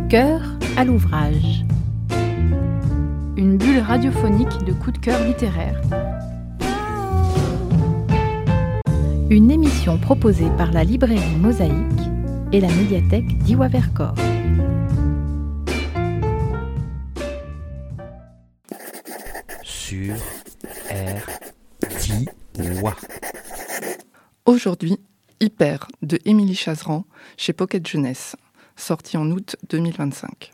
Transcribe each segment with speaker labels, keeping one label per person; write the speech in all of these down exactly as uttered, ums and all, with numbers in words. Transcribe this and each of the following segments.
Speaker 1: cœur à l'ouvrage. Une bulle radiophonique de coups de cœur littéraire. Une émission proposée par la librairie Mosaïque et la médiathèque d'Iwa Vercors.
Speaker 2: Sur R Diwa.
Speaker 3: Aujourd'hui, Hyper de Émilie Chazeran chez Pocket Jeunesse, sorti en août deux mille vingt-cinq.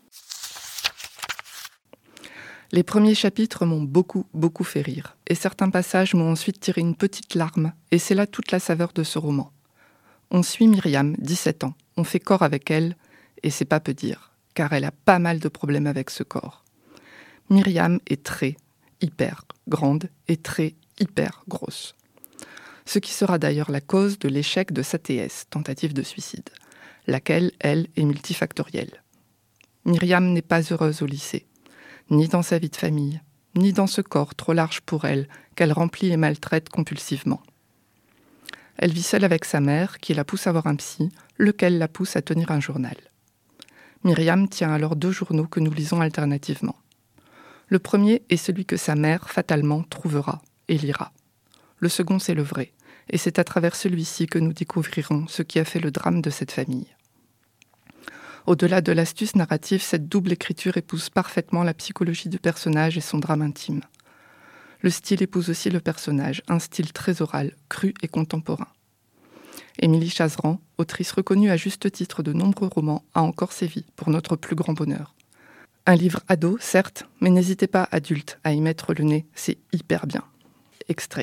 Speaker 3: Les premiers chapitres m'ont beaucoup, beaucoup fait rire, et certains passages m'ont ensuite tiré une petite larme, et c'est là toute la saveur de ce roman. On suit Myriam, dix-sept ans, on fait corps avec elle, et c'est pas peu dire, car elle a pas mal de problèmes avec ce corps. Myriam est très, hyper grande, et très, hyper grosse. Ce qui sera d'ailleurs la cause de l'échec de sa T S, tentative de suicide, laquelle, elle, est multifactorielle. Myriam n'est pas heureuse au lycée, ni dans sa vie de famille, ni dans ce corps trop large pour elle, qu'elle remplit et maltraite compulsivement. Elle vit seule avec sa mère, qui la pousse à voir un psy, lequel la pousse à tenir un journal. Myriam tient alors deux journaux que nous lisons alternativement. Le premier est celui que sa mère, fatalement, trouvera et lira. Le second, c'est le vrai, et c'est à travers celui-ci que nous découvrirons ce qui a fait le drame de cette famille. Au-delà de l'astuce narrative, cette double écriture épouse parfaitement la psychologie du personnage et son drame intime. Le style épouse aussi le personnage, un style très oral, cru et contemporain. Émilie Chazeran, autrice reconnue à juste titre de nombreux romans, a encore sévi, pour notre plus grand bonheur. Un livre ado, certes, mais n'hésitez pas, adultes, à y mettre le nez, c'est hyper bien. Extrait.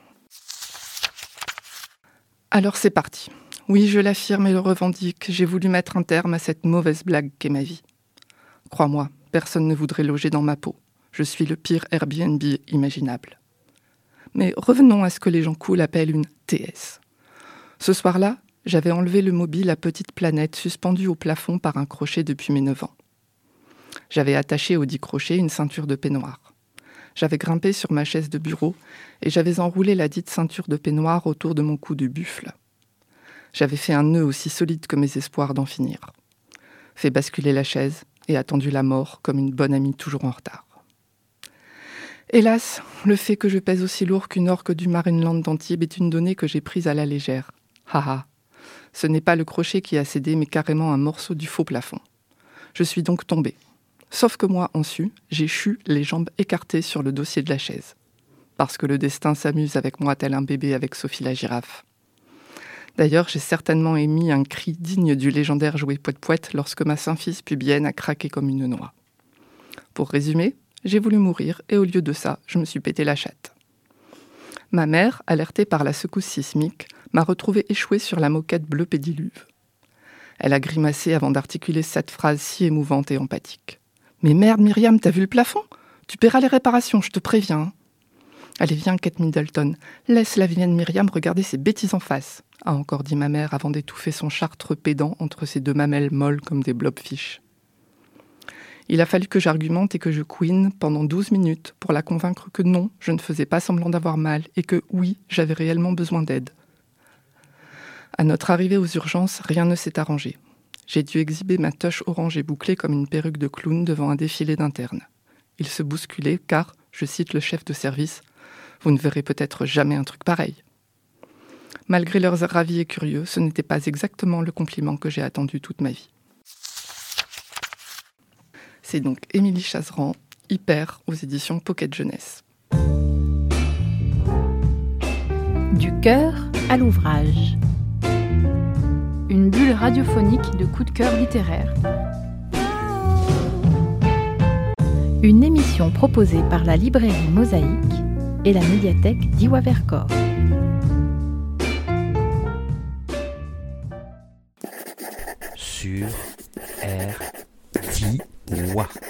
Speaker 3: Alors c'est parti. Oui, je l'affirme et le revendique, j'ai voulu mettre un terme à cette mauvaise blague qu'est ma vie. Crois-moi, personne ne voudrait loger dans ma peau. Je suis le pire Airbnb imaginable. Mais revenons à ce que les gens cool appellent une T S. Ce soir-là, j'avais enlevé le mobile à petite planète suspendue au plafond par un crochet depuis mes neuf ans. J'avais attaché aux dix crochets une ceinture de peignoir. J'avais grimpé sur ma chaise de bureau et j'avais enroulé la dite ceinture de peignoir autour de mon cou de buffle. J'avais fait un nœud aussi solide que mes espoirs d'en finir. Fait basculer la chaise et attendu la mort comme une bonne amie toujours en retard. Hélas, le fait que je pèse aussi lourd qu'une orque du Marineland d'Antibes est une donnée que j'ai prise à la légère. Haha, ce n'est pas le crochet qui a cédé mais carrément un morceau du faux plafond. Je suis donc tombée. Sauf que moi, en su, j'ai chu les jambes écartées sur le dossier de la chaise. Parce que le destin s'amuse avec moi tel un bébé avec Sophie la girafe. D'ailleurs, j'ai certainement émis un cri digne du légendaire jouet Pouet-Pouet lorsque ma symphyse pubienne a craqué comme une noix. Pour résumer, j'ai voulu mourir et au lieu de ça, je me suis pété la chatte. Ma mère, alertée par la secousse sismique, m'a retrouvée échouée sur la moquette bleu pédiluve. Elle a grimacé avant d'articuler cette phrase si émouvante et empathique. « Mais merde, Myriam, t'as vu le plafond ? Tu paieras les réparations, je te préviens. » « Allez, viens, Kate Middleton, laisse la vilaine Myriam regarder ses bêtises en face, » a encore dit ma mère avant d'étouffer son chartre pédant entre ses deux mamelles molles comme des blobfish. Il a fallu que j'argumente et que je couine pendant douze minutes pour la convaincre que non, je ne faisais pas semblant d'avoir mal et que oui, j'avais réellement besoin d'aide. À notre arrivée aux urgences, rien ne s'est arrangé. J'ai dû exhiber ma toche orange et bouclée comme une perruque de clown devant un défilé d'internes. Ils se bousculaient car, je cite le chef de service, « Vous ne verrez peut-être jamais un truc pareil ». Malgré leurs airs ravis et curieux, ce n'était pas exactement le compliment que j'ai attendu toute ma vie. C'est donc Émilie Chazeran, Hyper, aux éditions Pocket Jeunesse.
Speaker 1: Du cœur à l'ouvrage. Une bulle radiophonique de coups de cœur littéraire. Une émission proposée par la librairie Mosaïque et la médiathèque d'Iwa Vercors.
Speaker 2: Sur R Diwa.